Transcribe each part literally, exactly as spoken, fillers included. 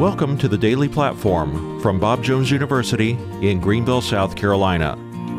Welcome to the Daily Platform from Bob Jones University in Greenville, South Carolina.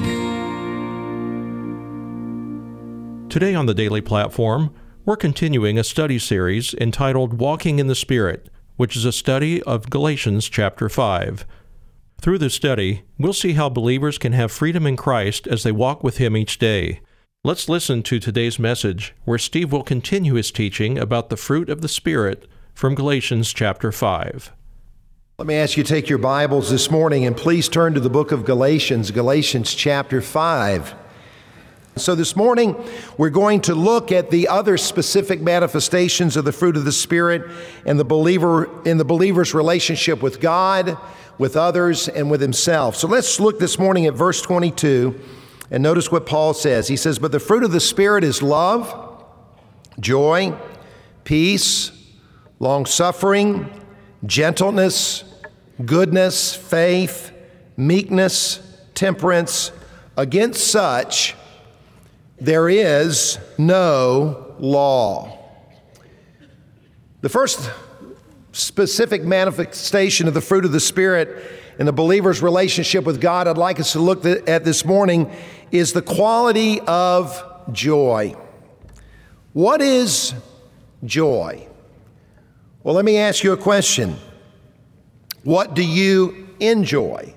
Today on the Daily Platform, we're continuing a study series entitled Walking in the Spirit, which is a study of Galatians chapter five. Through this study, we'll see how believers can have freedom in Christ as they walk with Him each day. Let's listen to today's message, where Steve will continue his teaching about the fruit of the Spirit from Galatians chapter five. Let me ask you to take your Bibles this morning and please turn to the book of Galatians, Galatians chapter five. So this morning, we're going to look at the other specific manifestations of the fruit of the Spirit and the believer in the believer's relationship with God, with others, and with himself. So let's look this morning at verse twenty-two and notice what Paul says. He says, "But the fruit of the Spirit is love, joy, peace, long-suffering, gentleness, goodness, faith, meekness, temperance. Against such there is no law." The first specific manifestation of the fruit of the Spirit in the believer's relationship with God I'd like us to look at this morning is the quality of joy. What is joy? Well, let me ask you a question. What do you enjoy?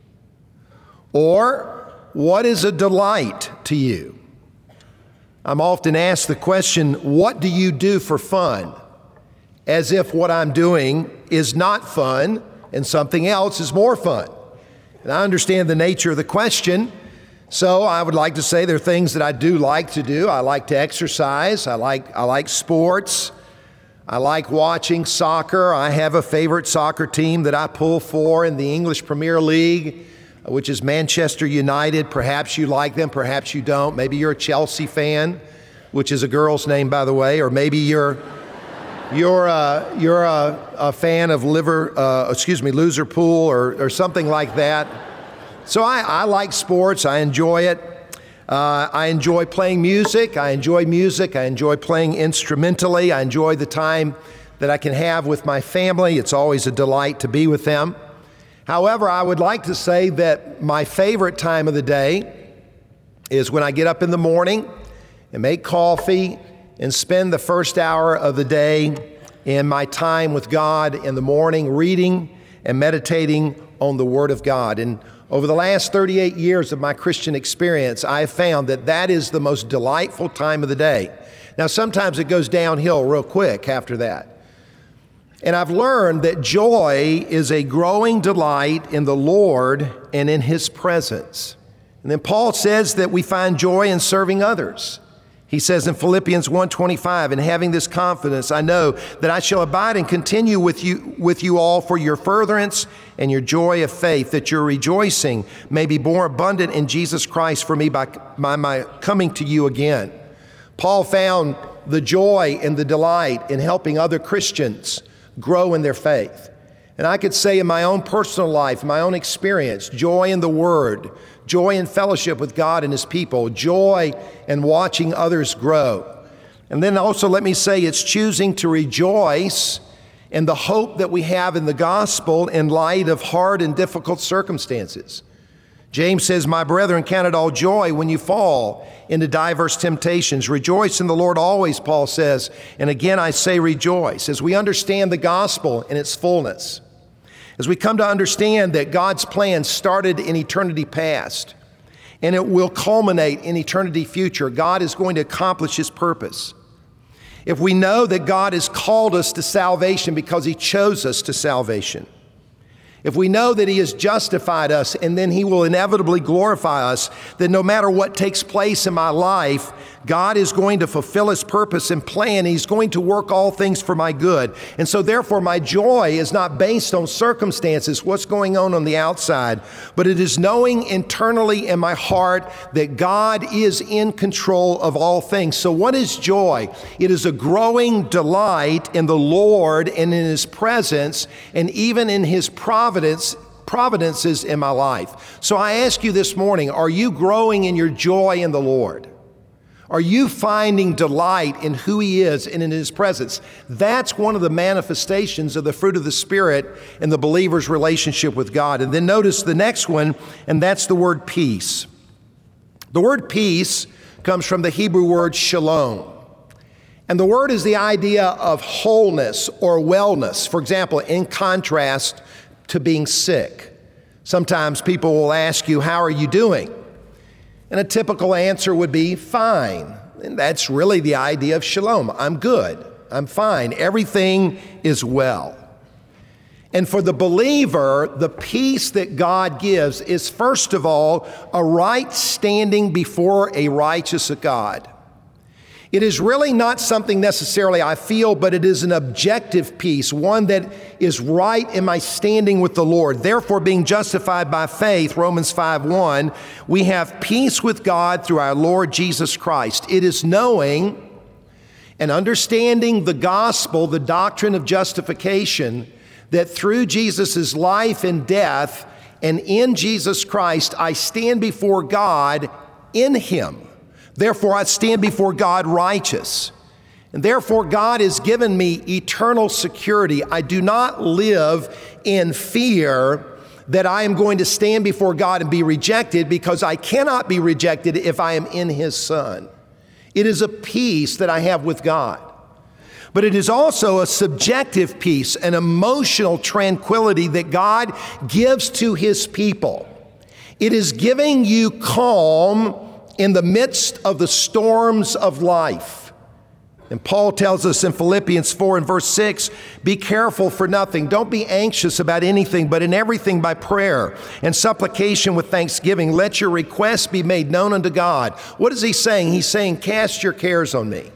Or what is a delight to you? I'm often asked the question, what do you do for fun? As if what I'm doing is not fun and something else is more fun. And I understand the nature of the question, so I would like to say there are things that I do like to do. I like to exercise. I like I like sports. I like watching soccer. I have a favorite soccer team that I pull for in the English Premier League, which is Manchester United. Perhaps you like them, perhaps you don't. Maybe you're a Chelsea fan, which is a girl's name, by the way, or maybe you're you're a, you're a, a fan of liver, uh, excuse me, Loserpool or or something like that. So I, I like sports. I enjoy it. Uh, I enjoy playing music. I enjoy music. I enjoy playing instrumentally. I enjoy the time that I can have with my family. It's always a delight to be with them. However, I would like to say that my favorite time of the day is when I get up in the morning and make coffee and spend the first hour of the day in my time with God in the morning, reading and meditating on the Word of God. And over the last thirty-eight years of my Christian experience, I have found that that is the most delightful time of the day. Now, sometimes it goes downhill real quick after that. And I've learned that joy is a growing delight in the Lord and in His presence. And then Paul says that we find joy in serving others. He says in Philippians one twenty-five, "And having this confidence, I know that I shall abide and continue with you with you all for your furtherance and your joy of faith, that your rejoicing may be more abundant in Jesus Christ for me by my, my coming to you again." Paul found the joy and the delight in helping other Christians grow in their faith. And I could say in my own personal life, my own experience, joy in the Word, joy in fellowship with God and His people, joy in watching others grow. And then also let me say it's choosing to rejoice in the hope that we have in the gospel in light of hard and difficult circumstances. James says, "My brethren, count it all joy when you fall into diverse temptations. Rejoice in the Lord always," Paul says. And again, I say rejoice. As we understand the gospel in its fullness, as we come to understand that God's plan started in eternity past and it will culminate in eternity future, God is going to accomplish His purpose. If we know that God has called us to salvation because He chose us to salvation, if we know that He has justified us and then He will inevitably glorify us, then no matter what takes place in my life, God is going to fulfill His purpose and plan. He's going to work all things for my good. And so therefore my joy is not based on circumstances, what's going on on the outside, but it is knowing internally in my heart that God is in control of all things. So what is joy? It is a growing delight in the Lord and in His presence and even in His providence providences in my life. So I ask you this morning, are you growing in your joy in the Lord? Are you finding delight in who He is and in His presence? That's one of the manifestations of the fruit of the Spirit in the believer's relationship with God. And then notice the next one, and that's the word peace. The word peace comes from the Hebrew word shalom. And the word is the idea of wholeness or wellness. For example, in contrast to being sick. Sometimes people will ask you, how are you doing? And a typical answer would be, fine. And that's really the idea of shalom. I'm good. I'm fine. Everything is well. And for the believer, the peace that God gives is, first of all, a right standing before a righteous God. It is really not something necessarily I feel, but it is an objective peace, one that is right in my standing with the Lord. Therefore, being justified by faith, Romans five one, we have peace with God through our Lord Jesus Christ. It is knowing and understanding the gospel, the doctrine of justification, that through Jesus' life and death and in Jesus Christ, I stand before God in Him. Therefore, I stand before God righteous. And therefore, God has given me eternal security. I do not live in fear that I am going to stand before God and be rejected, because I cannot be rejected if I am in His Son. It is a peace that I have with God. But it is also a subjective peace, an emotional tranquility that God gives to His people. It is giving you calm in the midst of the storms of life. And Paul tells us in Philippians four and verse six, be careful for nothing. Don't be anxious about anything, but in everything by prayer and supplication with thanksgiving, let your requests be made known unto God. What is he saying? He's saying, cast your cares on me.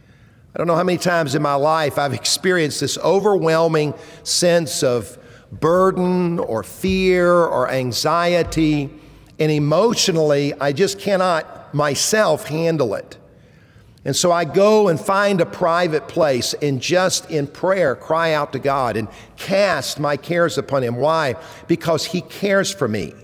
I don't know how many times in my life I've experienced this overwhelming sense of burden or fear or anxiety. And emotionally, I just cannot myself handle it. And so I go and find a private place and just in prayer cry out to God and cast my cares upon Him. Why? Because He cares for me.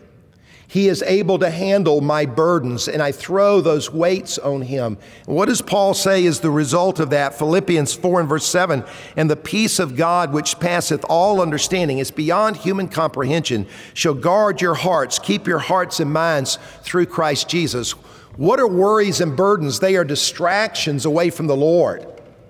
He is able to handle my burdens, and I throw those weights on Him. And what does Paul say is the result of that? Philippians four and verse seven, and the peace of God which passeth all understanding, is beyond human comprehension, shall guard your hearts, keep your hearts and minds through Christ Jesus. What are worries and burdens? They are distractions away from the Lord.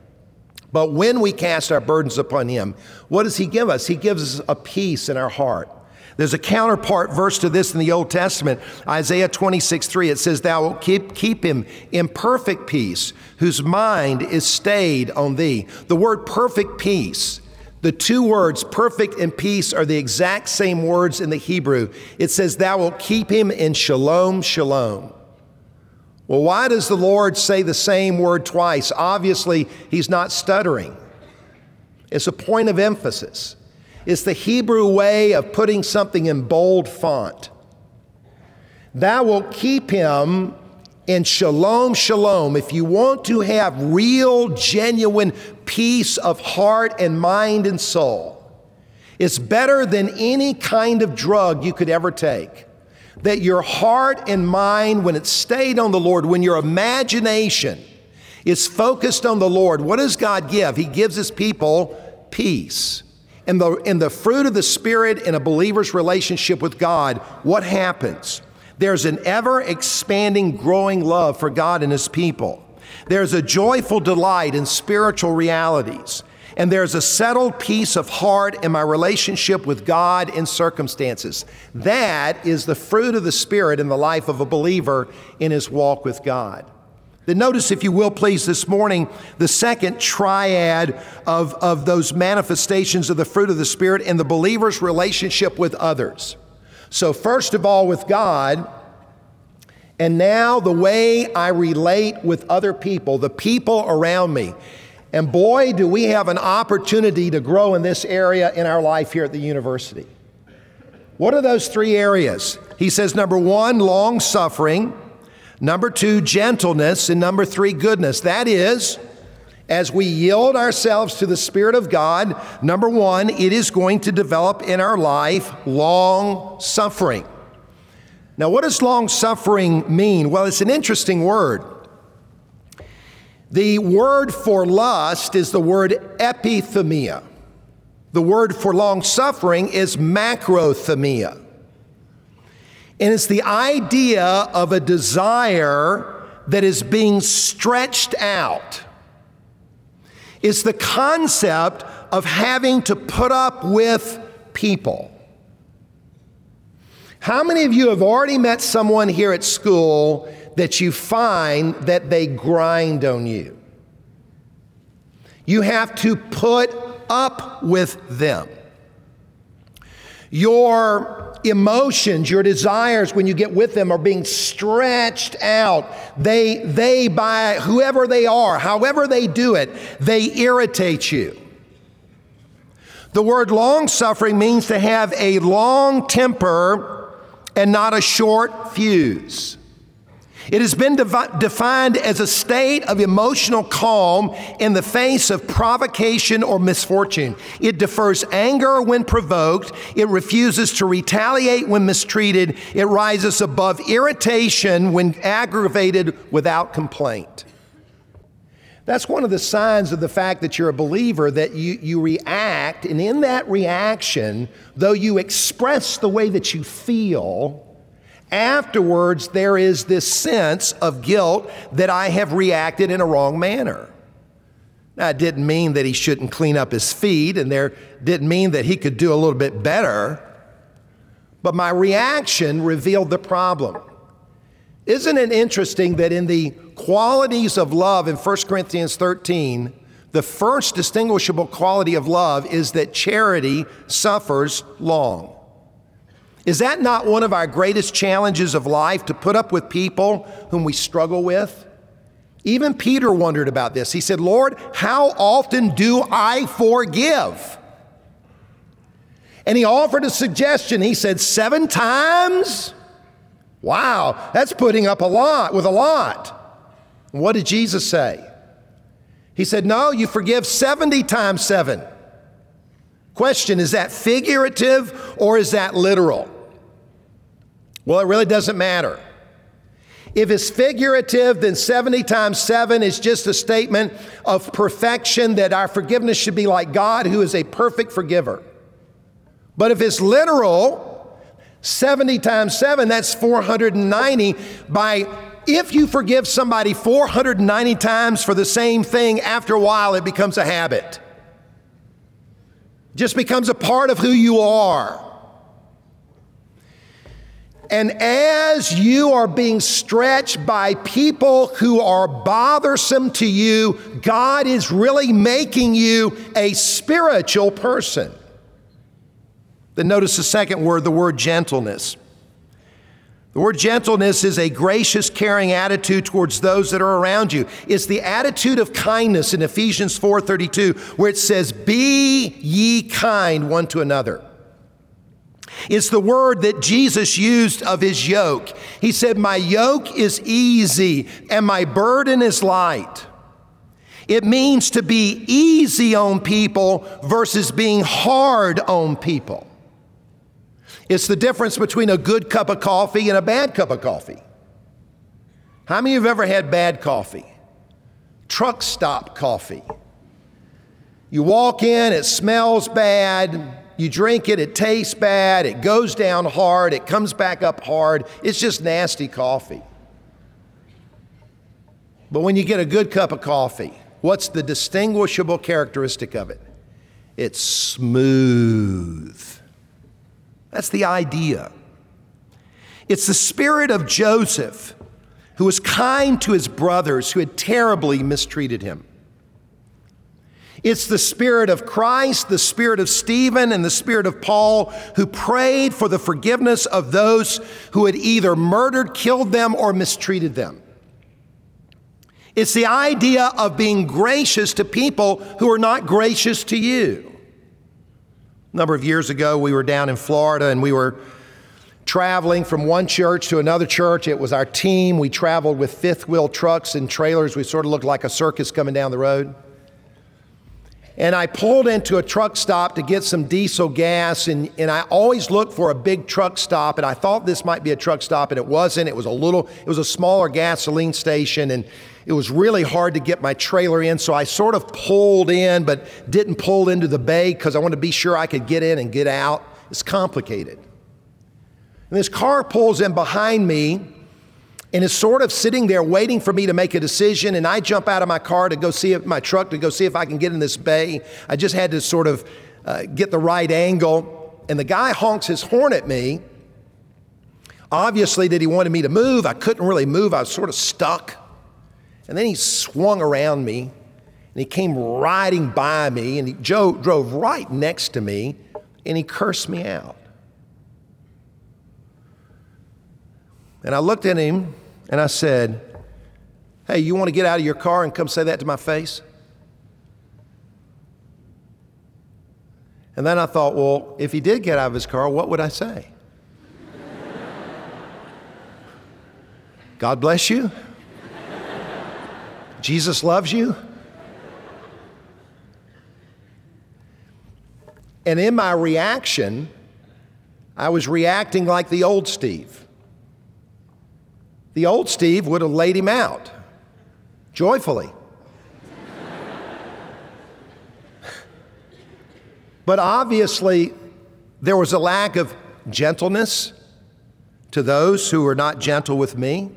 But when we cast our burdens upon Him, what does He give us? He gives us a peace in our heart. There's a counterpart verse to this in the Old Testament, Isaiah twenty-six three. It says, thou wilt keep, keep him in perfect peace, whose mind is stayed on thee. The word perfect peace, the two words perfect and peace are the exact same words in the Hebrew. It says, thou wilt keep him in shalom, shalom. Well, why does the Lord say the same word twice? Obviously, He's not stuttering. It's a point of emphasis. It's the Hebrew way of putting something in bold font. Thou wilt keep him in shalom, shalom. If you want to have real, genuine peace of heart and mind and soul, it's better than any kind of drug you could ever take. That your heart and mind, when it's stayed on the Lord, when your imagination is focused on the Lord, what does God give? He gives His people peace. And the, in the fruit of the Spirit in a believer's relationship with God, what happens? There's an ever-expanding, growing love for God and His people. There's a joyful delight in spiritual realities. And there's a settled peace of heart in my relationship with God in circumstances. That is the fruit of the Spirit in the life of a believer in his walk with God. Then notice, if you will please, this morning, the second triad of, of those manifestations of the fruit of the Spirit in the believer's relationship with others. So first of all, with God, and now the way I relate with other people, the people around me. And boy, do we have an opportunity to grow in this area in our life here at the university. What are those three areas? He says, number one, long suffering. Number two, gentleness. And number three, goodness. That is, as we yield ourselves to the Spirit of God, number one, it is going to develop in our life long suffering. Now, what does long suffering mean? Well, it's an interesting word. The word for lust is the word epithumia. The word for long-suffering is macrothumia. And it's the idea of a desire that is being stretched out. It's the concept of having to put up with people. How many of you have already met someone here at school that you find that they grind on you? You have to put up with them. Your emotions, your desires, when you get with them, are being stretched out. They, they, by whoever they are, however they do it, they irritate you. The word long-suffering means to have a long temper and not a short fuse. It has been devi- defined as a state of emotional calm in the face of provocation or misfortune. It defers anger when provoked. It refuses to retaliate when mistreated. It rises above irritation when aggravated without complaint. That's one of the signs of the fact that you're a believer, that you, you react, and in that reaction, though you express the way that you feel, afterwards there is this sense of guilt that I have reacted in a wrong manner. Now, it didn't mean that he shouldn't clean up his feet, and there didn't mean that he could do a little bit better, but my reaction revealed the problem. Isn't it interesting that in the qualities of love in First Corinthians thirteen, the first distinguishable quality of love is that charity suffers long? Is that not one of our greatest challenges of life, to put up with people whom we struggle with? Even Peter wondered about this. He said, Lord, how often do I forgive? And he offered a suggestion. He said, seven times? Wow, that's putting up a lot with a lot. What did Jesus say? He said, no, you forgive seventy times seven. Question, is that figurative or is that literal? Well, it really doesn't matter. If it's figurative, then seventy times seven is just a statement of perfection, that our forgiveness should be like God, who is a perfect forgiver. But if it's literal, seventy times seven, that's four hundred ninety. By if you forgive somebody four hundred ninety times for the same thing, after a while it becomes a habit. Just becomes a part of who you are. And as you are being stretched by people who are bothersome to you, God is really making you a spiritual person. Then notice the second word, the word gentleness. The word gentleness is a gracious, caring attitude towards those that are around you. It's the attitude of kindness in Ephesians four thirty-two, where it says, be ye kind one to another. It's the word that Jesus used of his yoke. He said, my yoke is easy and my burden is light. It means to be easy on people versus being hard on people. It's the difference between a good cup of coffee and a bad cup of coffee. How many of you have ever had bad coffee? Truck stop coffee. You walk in, it smells bad. You drink it, it tastes bad. It goes down hard. It comes back up hard. It's just nasty coffee. But when you get a good cup of coffee, what's the distinguishable characteristic of it? It's smooth. That's the idea. It's the spirit of Joseph, who was kind to his brothers who had terribly mistreated him. It's the spirit of Christ, the spirit of Stephen, and the spirit of Paul, who prayed for the forgiveness of those who had either murdered, killed them, or mistreated them. It's the idea of being gracious to people who are not gracious to you. A number of years ago, we were down in Florida, and we were traveling from one church to another church. It was our team. We traveled with fifth wheel trucks and trailers. We sort of looked like a circus coming down the road. And I pulled into a truck stop to get some diesel gas, and, and I always look for a big truck stop, and I thought this might be a truck stop, and it wasn't. It was a little, it was a smaller gasoline station, and it was really hard to get my trailer in, so I sort of pulled in, but didn't pull into the bay because I wanted to be sure I could get in and get out. It's complicated. And this car pulls in behind me, and is sort of sitting there waiting for me to make a decision, and I jump out of my car to go see if my truck to go see if I can get in this bay. I just had to sort of uh, get the right angle, and the guy honks his horn at me. Obviously that he wanted me to move. I couldn't really move. I was sort of stuck. And then he swung around me, and he came riding by me, and he Joe drove right next to me, and he cursed me out. And I looked at him and I said, "Hey, you want to get out of your car and come say that to my face?" And then I thought, well, if he did get out of his car, what would I say? God bless you. Jesus loves you. And in my reaction, I was reacting like the old Steve. The old Steve would have laid him out joyfully. But obviously, there was a lack of gentleness to those who were not gentle with me.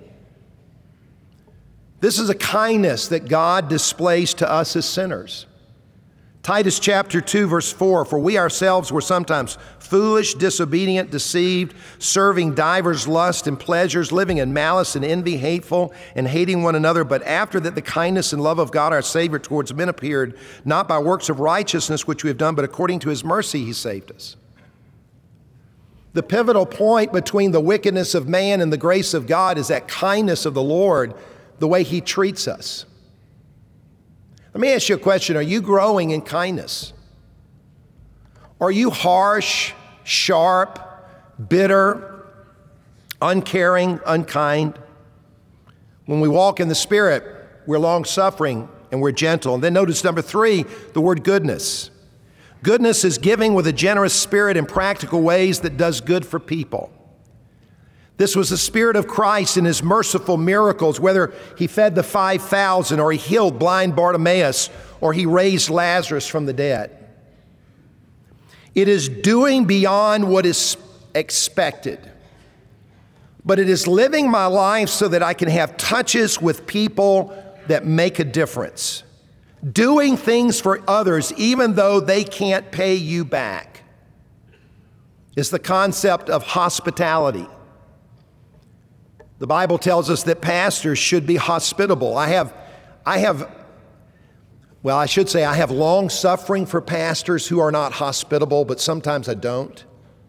This is a kindness that God displays to us as sinners. Titus chapter two, verse four, "For we ourselves were sometimes foolish, disobedient, deceived, serving divers lusts and pleasures, living in malice and envy, hateful, and hating one another. But after that the kindness and love of God our Savior towards men appeared, not by works of righteousness which we have done, but according to his mercy he saved us." The pivotal point between the wickedness of man and the grace of God is that kindness of the Lord, the way he treats us. Let me ask you a question. Are you growing in kindness? Are you harsh, sharp, bitter, uncaring, unkind? When we walk in the Spirit, we're long-suffering and we're gentle. And then notice number three, the word goodness. Goodness is giving with a generous spirit in practical ways that does good for people. This was the Spirit of Christ in his merciful miracles, whether he fed the five thousand or he healed blind Bartimaeus or he raised Lazarus from the dead. It is doing beyond what is expected, but it is living my life so that I can have touches with people that make a difference. Doing things for others even though they can't pay you back is the concept of hospitality. The Bible tells us that pastors should be hospitable. I have, I have, well, I should say I have long suffering for pastors who are not hospitable, but sometimes I don't.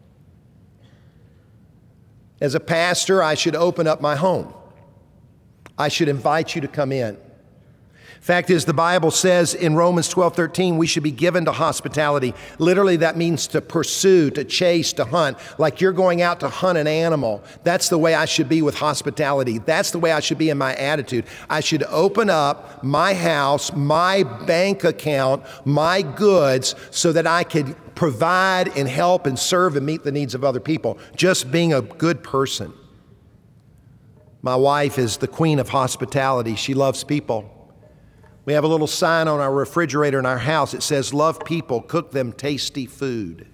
As a pastor, I should open up my home. I should invite you to come in. Fact is, the Bible says in Romans twelve thirteen, we should be given to hospitality. Literally, that means to pursue, to chase, to hunt. Like you're going out to hunt an animal. That's the way I should be with hospitality. That's the way I should be in my attitude. I should open up my house, my bank account, my goods, so that I could provide and help and serve and meet the needs of other people. Just being a good person. My wife is the queen of hospitality. She loves people. We have a little sign on our refrigerator in our house. It says, "Love people, cook them tasty food."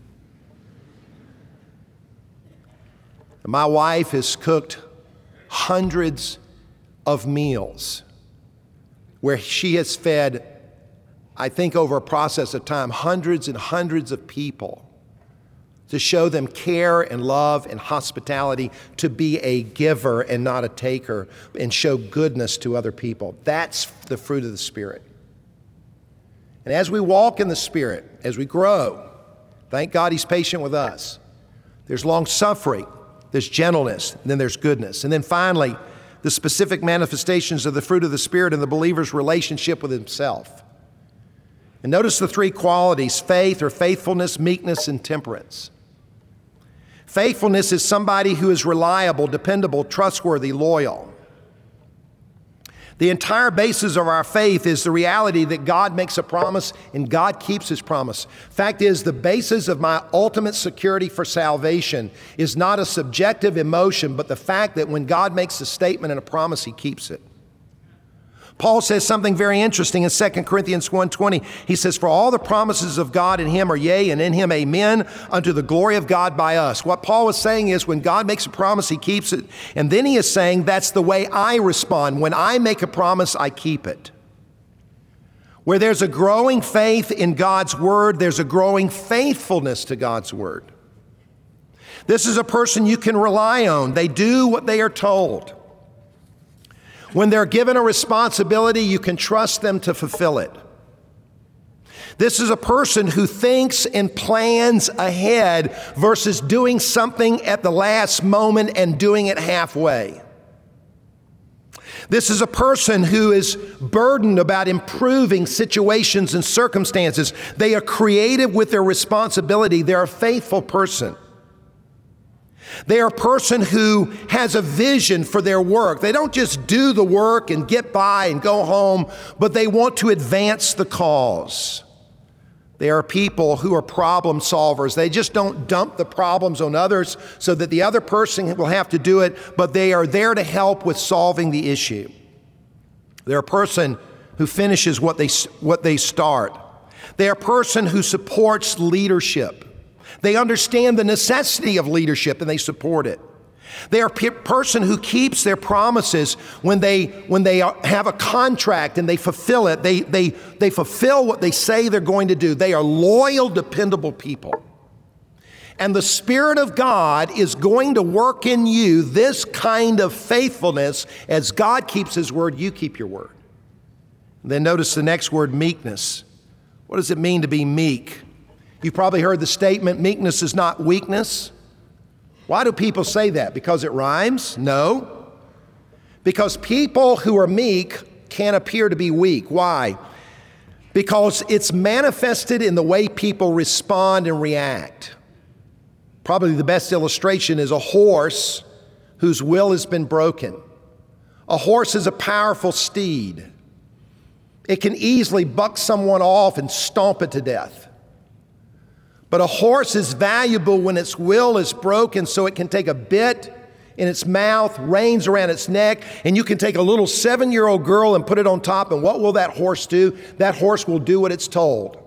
And my wife has cooked hundreds of meals where she has fed, I think over a process of time, hundreds and hundreds of people to show them care and love and hospitality, to be a giver and not a taker, and show goodness to other people. That's the fruit of the Spirit. And as we walk in the Spirit, as we grow, thank God he's patient with us. There's long suffering, there's gentleness, and then there's goodness. And then finally, the specific manifestations of the fruit of the Spirit in the believer's relationship with himself. And notice the three qualities: faith or faithfulness, meekness, and temperance. Faithfulness is somebody who is reliable, dependable, trustworthy, loyal. The entire basis of our faith is the reality that God makes a promise and God keeps his promise. Fact is, the basis of my ultimate security for salvation is not a subjective emotion, but the fact that when God makes a statement and a promise, he keeps it. Paul says something very interesting in Second Corinthians one twenty. He says, for all the promises of God in him are yea, and in him amen, unto the glory of God by us. What Paul is saying is when God makes a promise, he keeps it. And then he is saying that's the way I respond. When I make a promise, I keep it. Where there's a growing faith in God's word, there's a growing faithfulness to God's word. This is a person you can rely on. They do what they are told. When they're given a responsibility, you can trust them to fulfill it. This is a person who thinks and plans ahead versus doing something at the last moment and doing it halfway. This is a person who is burdened about improving situations and circumstances. They are creative with their responsibility. They're a faithful person. They are a person who has a vision for their work. They don't just do the work and get by and go home, but they want to advance the cause. They are people who are problem solvers. They just don't dump the problems on others so that the other person will have to do it, but they are there to help with solving the issue. They're a person who finishes what they, what they start. They're a person who supports leadership. They understand the necessity of leadership and they support it. They are a pe- person who keeps their promises when they when they are, have a contract and they fulfill it. They, they, they fulfill what they say they're going to do. They are loyal, dependable people. And the Spirit of God is going to work in you this kind of faithfulness. As God keeps his word, you keep your word. And then notice the next word, meekness. What does it mean to be meek? You've probably heard the statement, meekness is not weakness. Why do people say that? Because it rhymes? No. Because people who are meek can appear to be weak. Why? Because it's manifested in the way people respond and react. Probably the best illustration is a horse whose will has been broken. A horse is a powerful steed. It can easily buck someone off and stomp it to death. But a horse is valuable when its will is broken, so it can take a bit in its mouth, reins around its neck, and you can take a little seven-year-old girl and put it on top, and what will that horse do? That horse will do what it's told.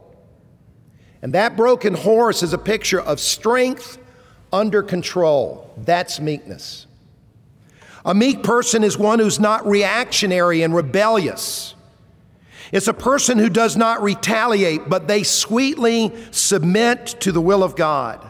And that broken horse is a picture of strength under control. That's meekness. A meek person is one who's not reactionary and rebellious. It's a person who does not retaliate, but they sweetly submit to the will of God.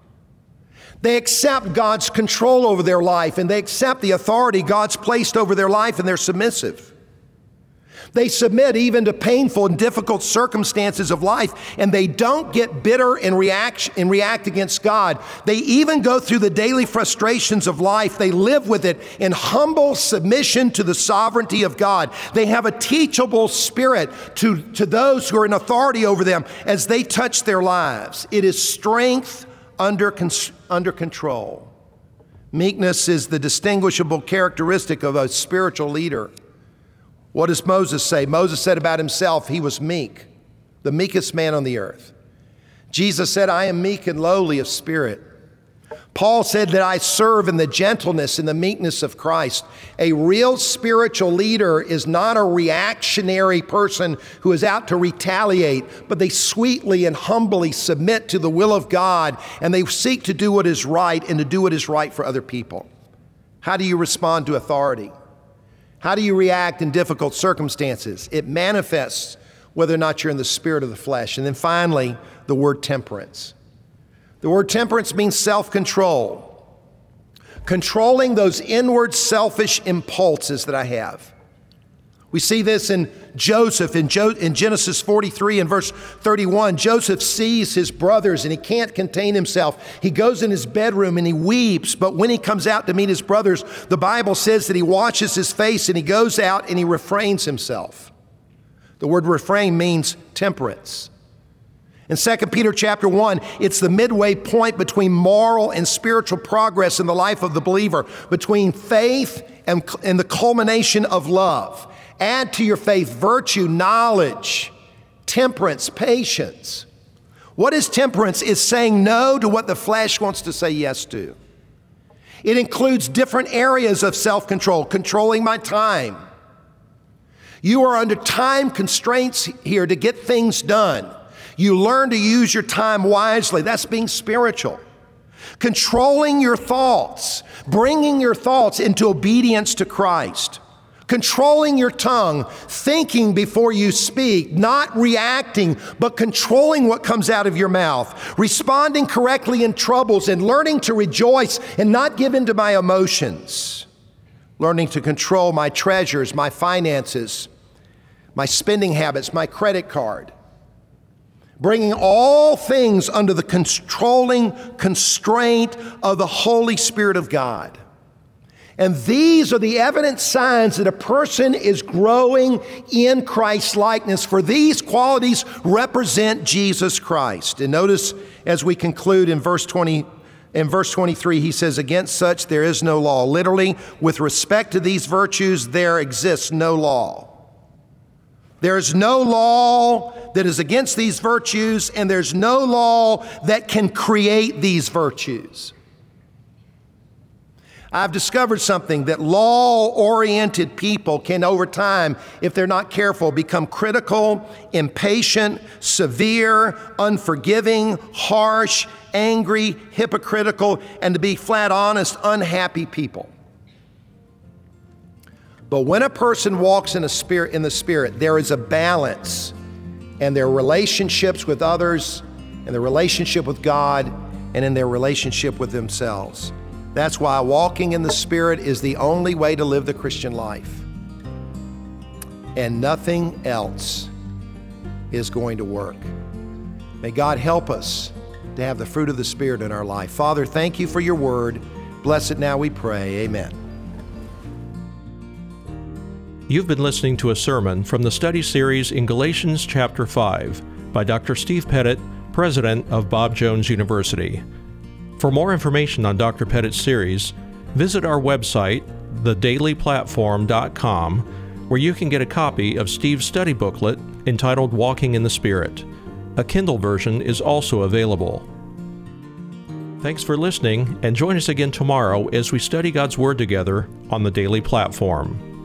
They accept God's control over their life, and they accept the authority God's placed over their life, and they're submissive. They submit even to painful and difficult circumstances of life, and they don't get bitter and react, and react against God. They even go through the daily frustrations of life. They live with it in humble submission to the sovereignty of God. They have a teachable spirit to, to those who are in authority over them as they touch their lives. It is strength under, under control. Meekness is the distinguishable characteristic of a spiritual leader. What does Moses say? Moses said about himself, he was meek, the meekest man on the earth. Jesus said, I am meek and lowly of spirit. Paul said that I serve in the gentleness and the meekness of Christ. A real spiritual leader is not a reactionary person who is out to retaliate, but they sweetly and humbly submit to the will of God, and they seek to do what is right and to do what is right for other people. How do you respond to authority? How do you react in difficult circumstances? It manifests whether or not you're in the spirit of the flesh. And then finally, the word temperance. The word temperance means self-control. Controlling those inward selfish impulses that I have. We see this in Joseph in, jo- in Genesis forty-three and verse thirty-one. Joseph sees his brothers and he can't contain himself. He goes in his bedroom and he weeps. But when he comes out to meet his brothers, the Bible says that he washes his face and he goes out and he refrains himself. The word refrain means temperance. In Second Peter chapter one, it's the midway point between moral and spiritual progress in the life of the believer, between faith and, and the culmination of love. Add to your faith virtue, knowledge, temperance, patience. What is temperance? It's saying no to what the flesh wants to say yes to. It includes different areas of self-control, controlling my time. You are under time constraints here to get things done. You learn to use your time wisely. That's being spiritual. Controlling your thoughts, bringing your thoughts into obedience to Christ. Controlling your tongue, thinking before you speak, not reacting, but controlling what comes out of your mouth. Responding correctly in troubles and learning to rejoice and not give in to my emotions. Learning to control my treasures, my finances, my spending habits, my credit card. Bringing all things under the controlling constraint of the Holy Spirit of God. And these are the evident signs that a person is growing in Christ's likeness, for these qualities represent Jesus Christ. And notice as we conclude in verse twenty, in verse twenty-three, he says, against such there is no law. Literally, with respect to these virtues, there exists no law. There is no law that is against these virtues, and there's no law that can create these virtues. I've discovered something, that law-oriented people can, over time, if they're not careful, become critical, impatient, severe, unforgiving, harsh, angry, hypocritical, and to be flat honest, unhappy people. But when a person walks in a spirit, in the Spirit, there is a balance in their relationships with others, in their relationship with God, and in their relationship with themselves. That's why walking in the Spirit is the only way to live the Christian life. And nothing else is going to work. May God help us to have the fruit of the Spirit in our life. Father, thank you for your word. Bless it now, we pray. Amen. You've been listening to a sermon from the study series in Galatians chapter five by Doctor Steve Pettit, president of Bob Jones University. For more information on Doctor Pettit's series, visit our website, the daily platform dot com, where you can get a copy of Steve's study booklet entitled Walking in the Spirit. A Kindle version is also available. Thanks for listening, and join us again tomorrow as we study God's Word together on the Daily Platform.